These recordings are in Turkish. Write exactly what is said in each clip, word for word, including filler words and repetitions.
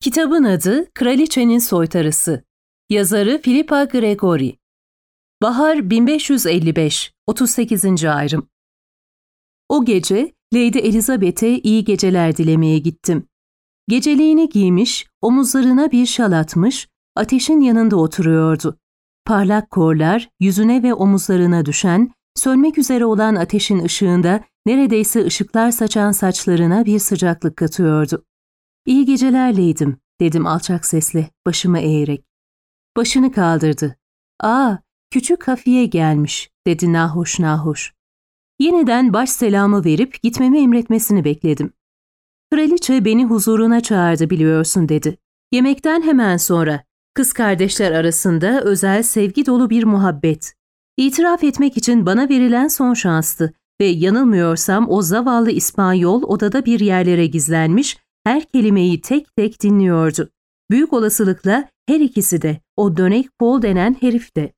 Kitabın adı Kraliçenin Soytarısı. Yazarı Philippa Gregory. Bahar bin beş yüz elli beş, otuz sekizinci ayrım. O gece Lady Elizabeth'e iyi geceler dilemeye gittim. Geceliğini giymiş, omuzlarına bir şal atmış, ateşin yanında oturuyordu. Parlak korlar yüzüne ve omuzlarına düşen, sönmek üzere olan ateşin ışığında neredeyse ışıklar saçan saçlarına bir sıcaklık katıyordu. "İyi geceler Lady'm," dedim alçak sesle, başımı eğerek. Başını kaldırdı. "Aa, küçük Hafiye gelmiş," dedi nahoş nahoş. Yeniden baş selamı verip gitmemi emretmesini bekledim. "Kraliçe beni huzuruna çağırdı biliyorsun," dedi. "Yemekten hemen sonra. Kız kardeşler arasında özel sevgi dolu bir muhabbet. İtiraf etmek için bana verilen son şanstı ve yanılmıyorsam o zavallı İspanyol odada bir yerlere gizlenmiş, her kelimeyi tek tek dinliyordu. Büyük olasılıkla her ikisi de, o dönek Paul denen herif de.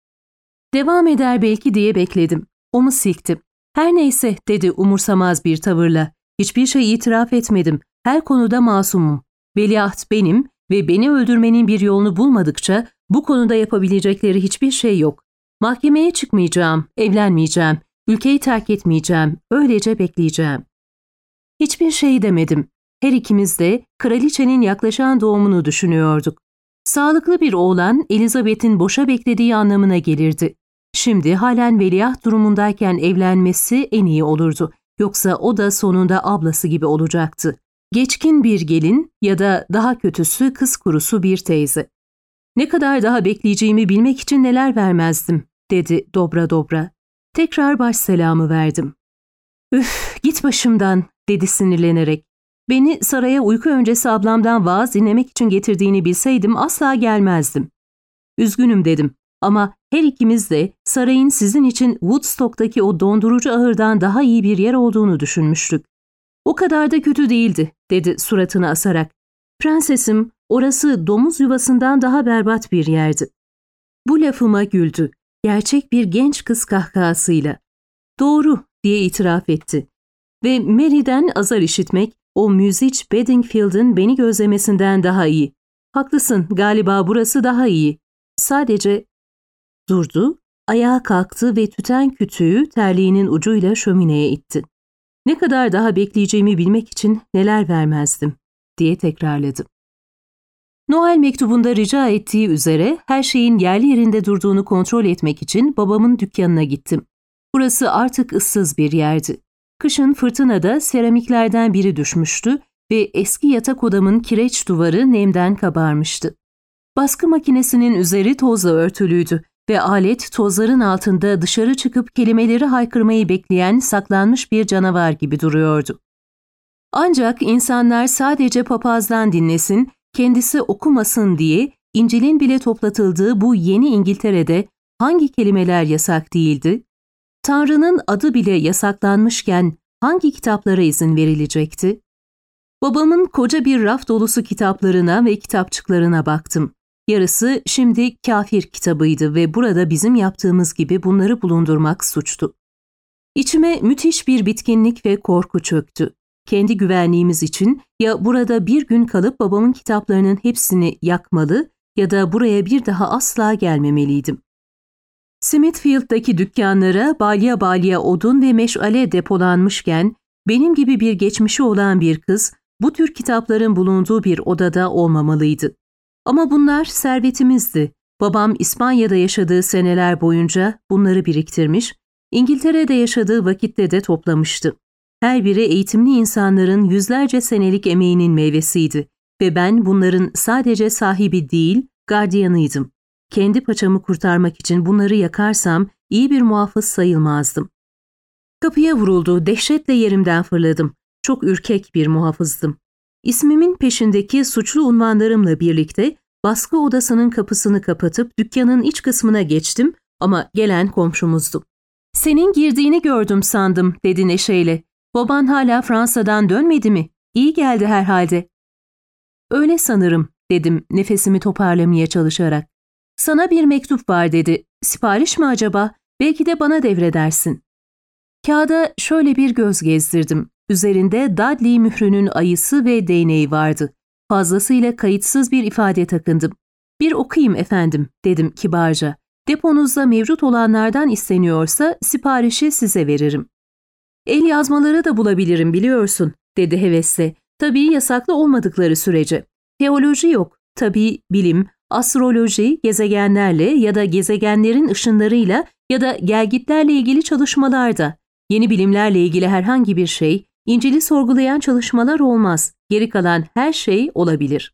Devam eder belki diye bekledim. Omuz silktim. "Her neyse," dedi umursamaz bir tavırla. "Hiçbir şey itiraf etmedim. Her konuda masumum. Veliaht benim ve beni öldürmenin bir yolunu bulmadıkça bu konuda yapabilecekleri hiçbir şey yok. Mahkemeye çıkmayacağım, evlenmeyeceğim, ülkeyi terk etmeyeceğim, öylece bekleyeceğim." Hiçbir şey demedim. Her ikimiz de kraliçenin yaklaşan doğumunu düşünüyorduk. Sağlıklı bir oğlan Elizabeth'in boşa beklediği anlamına gelirdi. Şimdi halen veliaht durumundayken evlenmesi en iyi olurdu. Yoksa o da sonunda ablası gibi olacaktı. Geçkin bir gelin ya da daha kötüsü kız kurusu bir teyze. "Ne kadar daha bekleyeceğimi bilmek için neler vermezdim," dedi dobra dobra. Tekrar baş selamı verdim. "Üf, git başımdan," dedi sinirlenerek. "Beni saraya uyku öncesi ablamdan vaaz dinlemek için getirdiğini bilseydim asla gelmezdim." "Üzgünüm," dedim. "Ama her ikimiz de sarayın sizin için Woodstock'taki o dondurucu ahırdan daha iyi bir yer olduğunu düşünmüştük." "O kadar da kötü değildi," dedi suratını asarak. "Prensesim, orası domuz yuvasından daha berbat bir yerdi." Bu lafıma güldü. Gerçek bir genç kız kahkahasıyla. "Doğru," diye itiraf etti. Ve Mary'den azar işitmek, o müziç Bedingfield'ın beni gözlemesinden daha iyi. "Haklısın, galiba burası daha iyi. Sadece..." Durdu, ayağa kalktı ve tüten kütüğü terliğinin ucuyla şömineye itti. "Ne kadar daha bekleyeceğimi bilmek için neler vermezdim," diye tekrarladı. Noel mektubunda rica ettiği üzere her şeyin yerli yerinde durduğunu kontrol etmek için babamın dükkanına gittim. Burası artık ıssız bir yerdi. Kışın fırtınada seramiklerden biri düşmüştü ve eski yatak odamın kireç duvarı nemden kabarmıştı. Baskı makinesinin üzeri tozla örtülüydü ve alet tozların altında dışarı çıkıp kelimeleri haykırmayı bekleyen saklanmış bir canavar gibi duruyordu. Ancak insanlar sadece papazdan dinlesin, kendisi okumasın diye İncil'in bile toplatıldığı bu yeni İngiltere'de hangi kelimeler yasak değildi? Tanrı'nın adı bile yasaklanmışken hangi kitaplara izin verilecekti? Babamın koca bir raf dolusu kitaplarına ve kitapçıklarına baktım. Yarısı şimdi kafir kitabıydı ve burada bizim yaptığımız gibi bunları bulundurmak suçtu. İçime müthiş bir bitkinlik ve korku çöktü. Kendi güvenliğimiz için ya burada bir gün kalıp babamın kitaplarının hepsini yakmalı ya da buraya bir daha asla gelmemeliydim. Smithfield'daki dükkanlara balya balya odun ve meşale depolanmışken benim gibi bir geçmişi olan bir kız bu tür kitapların bulunduğu bir odada olmamalıydı. Ama bunlar servetimizdi. Babam İspanya'da yaşadığı seneler boyunca bunları biriktirmiş, İngiltere'de yaşadığı vakitte de toplamıştı. Her biri eğitimli insanların yüzlerce senelik emeğinin meyvesiydi ve ben bunların sadece sahibi değil, gardiyanıydım. Kendi paçamı kurtarmak için bunları yakarsam iyi bir muhafız sayılmazdım. Kapıya vuruldu, dehşetle yerimden fırladım. Çok ürkek bir muhafızdım. İsmimin peşindeki suçlu unvanlarımla birlikte baskı odasının kapısını kapatıp dükkanın iç kısmına geçtim ama gelen komşumuzdu. "Senin girdiğini gördüm sandım," dedi neşeyle. "Baban hala Fransa'dan dönmedi mi? İyi geldi herhalde." "Öyle sanırım," dedim nefesimi toparlamaya çalışarak. "Sana bir mektup var," dedi. "Sipariş mi acaba? Belki de bana devredersin." Kağıda şöyle bir göz gezdirdim. Üzerinde Dudley mührünün ayısı ve değneği vardı. Fazlasıyla kayıtsız bir ifade takındım. Bir okuyayım efendim, dedim kibarca. Deponuzda mevcut olanlardan isteniyorsa siparişi size veririm. El yazmaları da bulabilirim biliyorsun, dedi hevesle. Tabii yasaklı olmadıkları sürece. Teoloji yok, tabii bilim, astroloji, gezegenlerle ya da gezegenlerin ışınlarıyla ya da gelgitlerle ilgili çalışmalar da. Yeni bilimlerle ilgili herhangi bir şey, İncil'i sorgulayan çalışmalar olmaz. Geri kalan her şey olabilir.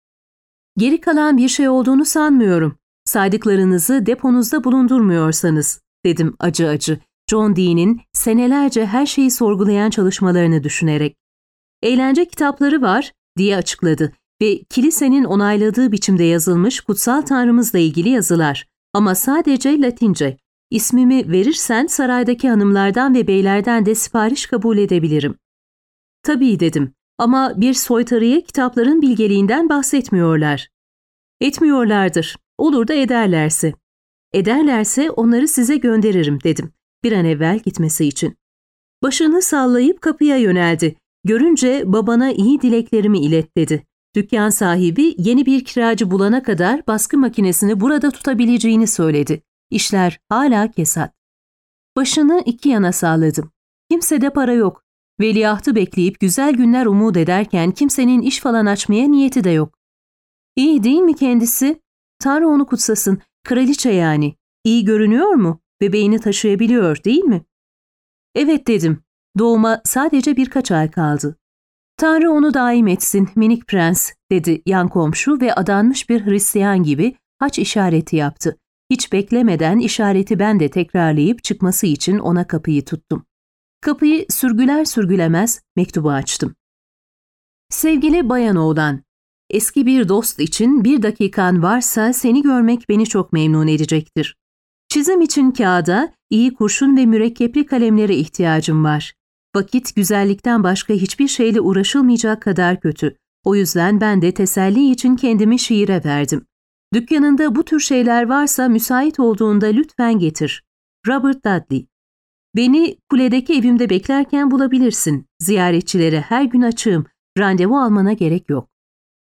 Geri kalan bir şey olduğunu sanmıyorum. Saydıklarınızı deponuzda bulundurmuyorsanız, dedim acı acı, John Dee'nin senelerce her şeyi sorgulayan çalışmalarını düşünerek. Eğlence kitapları var, diye açıkladı ve kilisenin onayladığı biçimde yazılmış kutsal tanrımızla ilgili yazılar. Ama sadece Latince. İsmimi verirsen saraydaki hanımlardan ve beylerden de sipariş kabul edebilirim. Tabii dedim ama bir soytarıya kitapların bilgeliğinden bahsetmiyorlar. Etmiyorlardır. Olur da ederlerse. Ederlerse onları size gönderirim dedim. Bir an evvel gitmesi için. Başını sallayıp kapıya yöneldi. Görünce babana iyi dileklerimi ilet dedi. Dükkan sahibi yeni bir kiracı bulana kadar baskı makinesini burada tutabileceğini söyledi. İşler hala kesat. Başını iki yana salladım. Kimsede para yok. Veliahtı bekleyip güzel günler umut ederken kimsenin iş falan açmaya niyeti de yok. İyi değil mi kendisi? Tanrı onu kutsasın. Kraliçe yani. İyi görünüyor mu? Bebeğini taşıyabiliyor değil mi? Evet dedim. Doğuma sadece birkaç ay kaldı. Tanrı onu daim etsin minik prens, dedi yan komşu ve adanmış bir Hristiyan gibi haç işareti yaptı. Hiç beklemeden işareti ben de tekrarlayıp çıkması için ona kapıyı tuttum. Kapıyı sürgüler sürgülemez mektubu açtım. Sevgili bayan oğlan, eski bir dost için bir dakikan varsa seni görmek beni çok memnun edecektir. Çizim için kağıda, iyi kurşun ve mürekkepli kalemlere ihtiyacım var. Vakit güzellikten başka hiçbir şeyle uğraşılmayacak kadar kötü. O yüzden ben de teselli için kendimi şiire verdim. Dükkanında bu tür şeyler varsa müsait olduğunda lütfen getir. Robert Dudley. Beni kuledeki evimde beklerken bulabilirsin. Ziyaretçilere her gün açığım. Randevu almana gerek yok.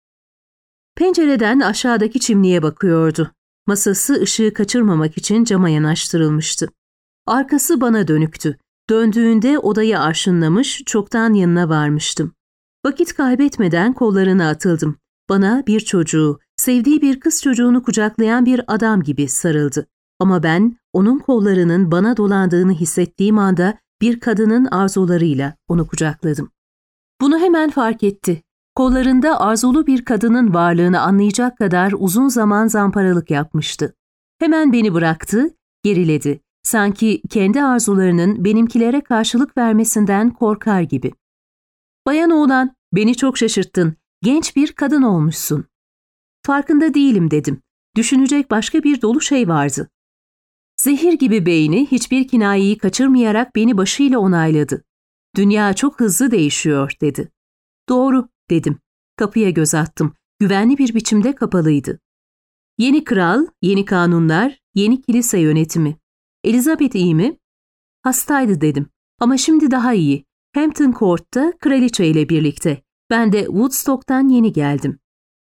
Pencereden aşağıdaki çimliğe bakıyordu. Masası ışığı kaçırmamak için cama yanaştırılmıştı. Arkası bana dönüktü. Döndüğünde odayı arşınlamış, çoktan yanına varmıştım. Vakit kaybetmeden kollarına atıldım. Bana bir çocuğu, sevdiği bir kız çocuğunu kucaklayan bir adam gibi sarıldı. Ama ben onun kollarının bana dolandığını hissettiğim anda bir kadının arzularıyla onu kucakladım. Bunu hemen fark etti. Kollarında arzulu bir kadının varlığını anlayacak kadar uzun zaman zamparalık yapmıştı. Hemen beni bıraktı, geriledi. Sanki kendi arzularının benimkilere karşılık vermesinden korkar gibi. Bayan oğlan, beni çok şaşırttın. Genç bir kadın olmuşsun. Farkında değilim dedim. Düşünecek başka bir dolu şey vardı. Zehir gibi beyni hiçbir kinayeyi kaçırmayarak beni başıyla onayladı. Dünya çok hızlı değişiyor dedi. Doğru dedim. Kapıya göz attım. Güvenli bir biçimde kapalıydı. Yeni kral, yeni kanunlar, yeni kilise yönetimi. Elizabeth iyi mi? Hastaydı dedim. Ama şimdi daha iyi. Hampton Court'ta kraliçe ile birlikte. Ben de Woodstock'tan yeni geldim.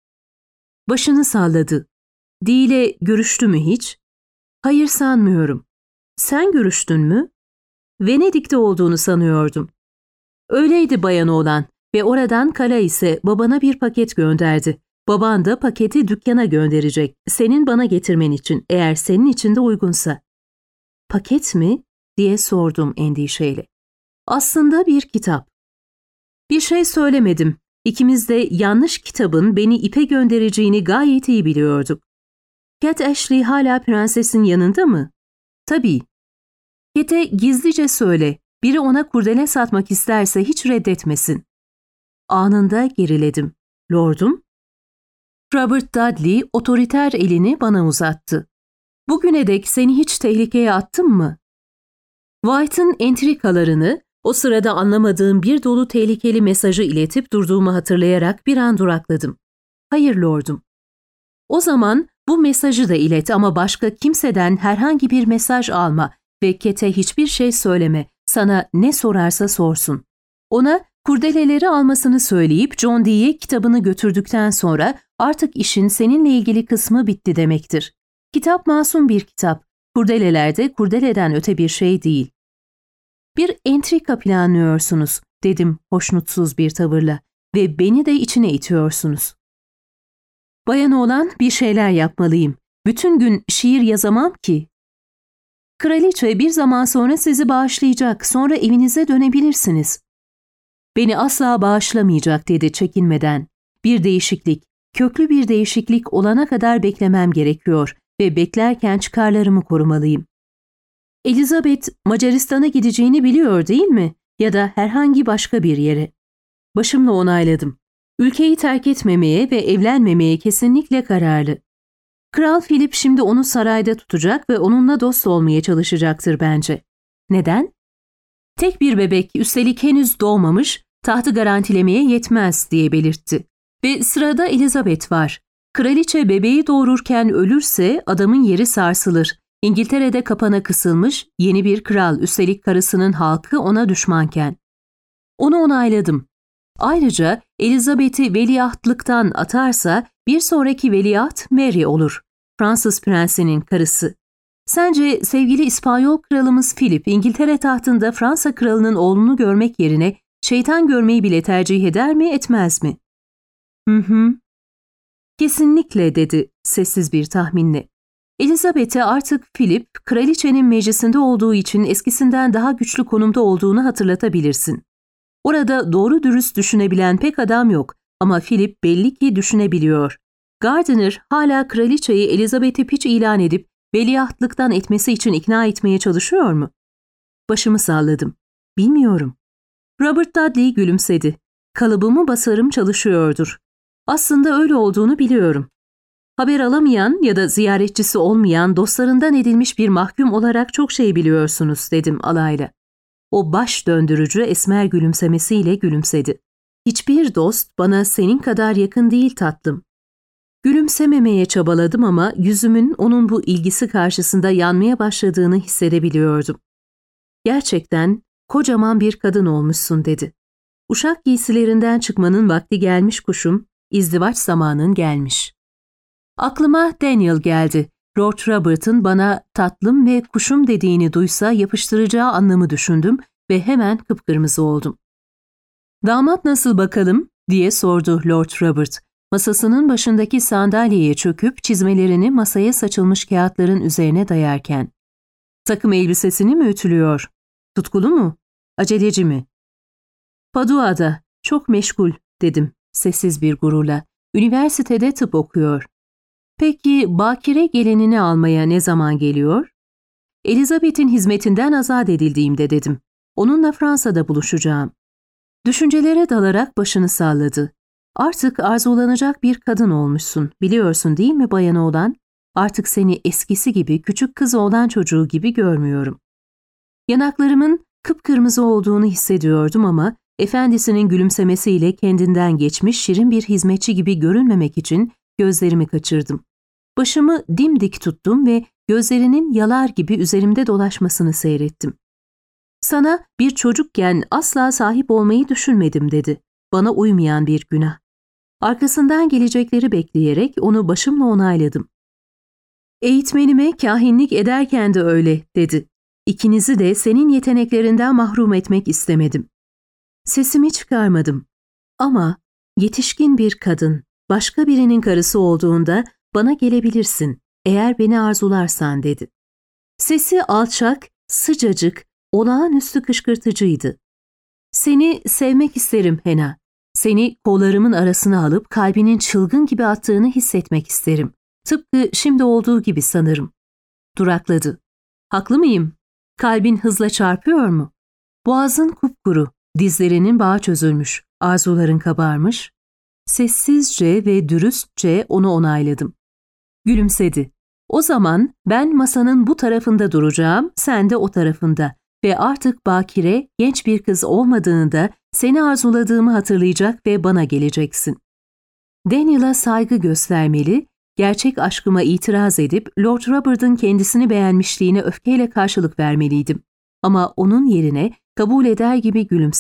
Başını salladı. Dee ile görüştü mü hiç? Hayır sanmıyorum. Sen görüştün mü? Venedik'te olduğunu sanıyordum. Öyleydi bayan oğlan ve oradan Kala ise babana bir paket gönderdi. Baban da paketi dükkana gönderecek. Senin bana getirmen için eğer senin için de uygunsa. Paket mi? Diye sordum endişeyle. Aslında bir kitap. Bir şey söylemedim. İkimiz de yanlış kitabın beni ipe göndereceğini gayet iyi biliyorduk. Cat Ashley hala prensesin yanında mı? Tabii. Cat'e gizlice söyle. Biri ona kurdele satmak isterse hiç reddetmesin. Anında geriledim. Lordum? Robert Dudley otoriter elini bana uzattı. Bugüne dek seni hiç tehlikeye attım mı? White'ın entrikalarını, o sırada anlamadığım bir dolu tehlikeli mesajı iletip durduğumu hatırlayarak bir an durakladım. Hayır lordum. O zaman bu mesajı da ilet ama başka kimseden herhangi bir mesaj alma ve Cat'e hiçbir şey söyleme, sana ne sorarsa sorsun. Ona Kurdeleleri almasını söyleyip John Dee'ye kitabını götürdükten sonra artık işin seninle ilgili kısmı bitti demektir. Kitap masum bir kitap. Kurdeleler de kurdeleden öte bir şey değil. Bir entrika planlıyorsunuz, dedim hoşnutsuz bir tavırla ve beni de içine itiyorsunuz. Bayan oğlan, bir şeyler yapmalıyım. Bütün gün şiir yazamam ki. Kraliçe bir zaman sonra sizi bağışlayacak, sonra evinize dönebilirsiniz. Beni asla bağışlamayacak dedi çekinmeden. Bir değişiklik, köklü bir değişiklik olana kadar beklemem gerekiyor ve beklerken çıkarlarımı korumalıyım. Elizabeth Macaristan'a gideceğini biliyor değil mi? Ya da herhangi başka bir yere. Başımla onayladım. Ülkeyi terk etmemeye ve evlenmemeye kesinlikle kararlı. Kral Philip şimdi onu sarayda tutacak ve onunla dost olmaya çalışacaktır bence. Neden? Tek bir bebek, üstelik henüz doğmamış, tahtı garantilemeye yetmez diye belirtti. Ve sırada Elizabeth var. Kraliçe bebeği doğururken ölürse adamın yeri sarsılır. İngiltere'de kapana kısılmış yeni bir kral, üstelik karısının halkı ona düşmanken. Onu onayladım. Ayrıca Elizabeth'i veliahtlıktan atarsa bir sonraki veliaht Mary olur. Fransız prensinin karısı. Sence sevgili İspanyol kralımız Philip, İngiltere tahtında Fransa kralının oğlunu görmek yerine şeytan görmeyi bile tercih eder mi, etmez mi? Hı hı. Kesinlikle dedi sessiz bir tahminle. Elizabeth'e artık Philip, kraliçenin meclisinde olduğu için eskisinden daha güçlü konumda olduğunu hatırlatabilirsin. Orada doğru dürüst düşünebilen pek adam yok ama Philip belli ki düşünebiliyor. Gardiner hala kraliçeyi Elizabeth'i piç ilan edip veliahtlıktan etmesi için ikna etmeye çalışıyor mu? Başımı salladım. Bilmiyorum. Robert Dudley gülümsedi. Kalıbımı basarım çalışıyordur. Aslında öyle olduğunu biliyorum. Haber alamayan ya da ziyaretçisi olmayan dostlarından edilmiş bir mahkum olarak çok şey biliyorsunuz dedim alayla. O baş döndürücü esmer gülümsemesiyle gülümsedi. Hiçbir dost bana senin kadar yakın değil tatlım. Gülümsememeye çabaladım ama yüzümün onun bu ilgisi karşısında yanmaya başladığını hissedebiliyordum. Gerçekten kocaman bir kadın olmuşsun dedi. Uşak giysilerinden çıkmanın vakti gelmiş kuşum, izdivaç zamanın gelmiş. Aklıma Daniel geldi. Lord Robert'ın bana tatlım ve kuşum dediğini duysa yapıştıracağı anlamı düşündüm ve hemen kıpkırmızı oldum. Damat nasıl bakalım diye sordu Lord Robert. Masasının başındaki sandalyeye çöküp çizmelerini masaya saçılmış kağıtların üzerine dayarken. Takım elbisesini mi ütülüyor? Tutkulu mu? Aceleci mi? Padua'da, çok meşgul dedim sessiz bir gururla. Üniversitede tıp okuyor. Peki bakire gelinini almaya ne zaman geliyor? Elizabeth'in hizmetinden azat edildiğimde dedim. Onunla Fransa'da buluşacağım. Düşüncelere dalarak başını salladı. Artık arzulanacak bir kadın olmuşsun, biliyorsun değil mi bayan oğlan? Artık seni eskisi gibi küçük kız oğlan çocuğu gibi görmüyorum. Yanaklarımın kıpkırmızı olduğunu hissediyordum ama efendisinin gülümsemesiyle kendinden geçmiş şirin bir hizmetçi gibi görünmemek için gözlerimi kaçırdım. Başımı dimdik tuttum ve gözlerinin yalar gibi üzerimde dolaşmasını seyrettim. Sana bir çocukken asla sahip olmayı düşünmedim dedi. Bana uymayan bir günah. Arkasından gelecekleri bekleyerek onu başımla onayladım. Eğitmenime kahinlik ederken de öyle dedi. İkinizi de senin yeteneklerinden mahrum etmek istemedim. Sesimi çıkarmadım. Ama yetişkin bir kadın, başka birinin karısı olduğunda bana gelebilirsin, eğer beni arzularsan dedi. Sesi alçak, sıcacık, olağanüstü kışkırtıcıydı. Seni sevmek isterim Hena. Seni kollarımın arasına alıp kalbinin çılgın gibi attığını hissetmek isterim. Tıpkı şimdi olduğu gibi sanırım. Durakladı. Haklı mıyım? Kalbin hızla çarpıyor mu? Boğazın kupkuru, dizlerinin bağı çözülmüş, arzuların kabarmış. Sessizce ve dürüstçe onu onayladım. Gülümsedi. O zaman ben masanın bu tarafında duracağım, sen de o tarafında ve artık bakire, genç bir kız olmadığında seni arzuladığımı hatırlayacak ve bana geleceksin. Daniel'a saygı göstermeli, gerçek aşkıma itiraz edip Lord Robert'ın kendisini beğenmişliğine öfkeyle karşılık vermeliydim. Ama onun yerine kabul eder gibi gülümsedim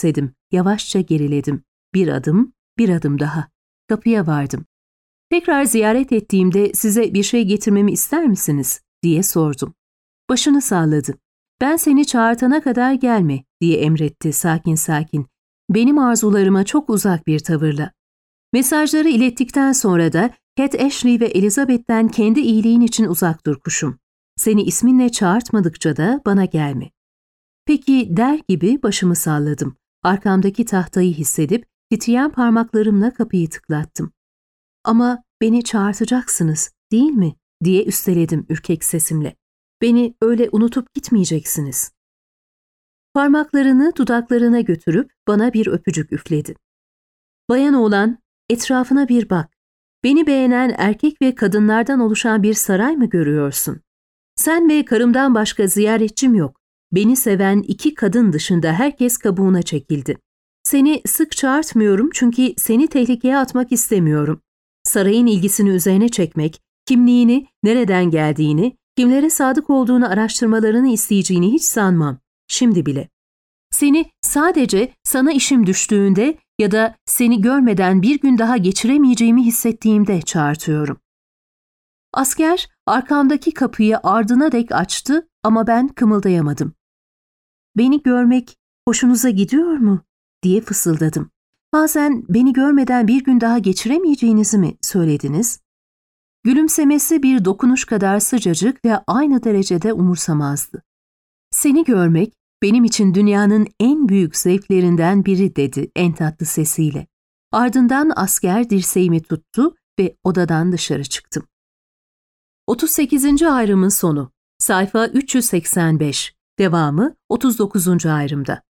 yavaşça geriledim. Bir adım, bir adım daha. Kapıya vardım. Tekrar ziyaret ettiğimde size bir şey getirmemi ister misiniz diye sordum. Başını salladı. Ben seni çağırtana kadar gelme diye emretti sakin sakin. Benim arzularıma çok uzak bir tavırla. Mesajları ilettikten sonra da Cat Ashley ve Elizabeth'ten kendi iyiliğin için uzak dur kuşum. Seni isminle çağırtmadıkça da bana gelme. Peki der gibi başımı salladım. Arkamdaki tahtayı hissedip titreyen parmaklarımla kapıyı tıklattım. Ama beni çağırtacaksınız, değil mi? Diye üsteledim ürkek sesimle. Beni öyle unutup gitmeyeceksiniz. Parmaklarını dudaklarına götürüp bana bir öpücük üfledi. Bayan oğlan, etrafına bir bak. Beni beğenen erkek ve kadınlardan oluşan bir saray mı görüyorsun? Sen ve karımdan başka ziyaretçim yok. Beni seven iki kadın dışında herkes kabuğuna çekildi. Seni sık çağırtmıyorum çünkü seni tehlikeye atmak istemiyorum. Sarayın ilgisini üzerine çekmek, kimliğini, nereden geldiğini, kimlere sadık olduğunu araştırmalarını isteyeceğini hiç sanmam. Şimdi bile. Seni sadece sana işim düştüğünde ya da seni görmeden bir gün daha geçiremeyeceğimi hissettiğimde çağırtıyorum. Asker arkamdaki kapıyı ardına dek açtı ama ben kımıldayamadım. Beni görmek hoşunuza gidiyor mu? Diye fısıldadım. Bazen beni görmeden bir gün daha geçiremeyeceğinizi mi söylediniz? Gülümsemesi bir dokunuş kadar sıcacık ve aynı derecede umursamazdı. Seni görmek benim için dünyanın en büyük zevklerinden biri dedi en tatlı sesiyle. Ardından asker dirseğimi tuttu ve odadan dışarı çıktım. otuz sekizinci ayrımın sonu. Sayfa üç yüz seksen beş. Devamı otuz dokuzuncu ayrımda.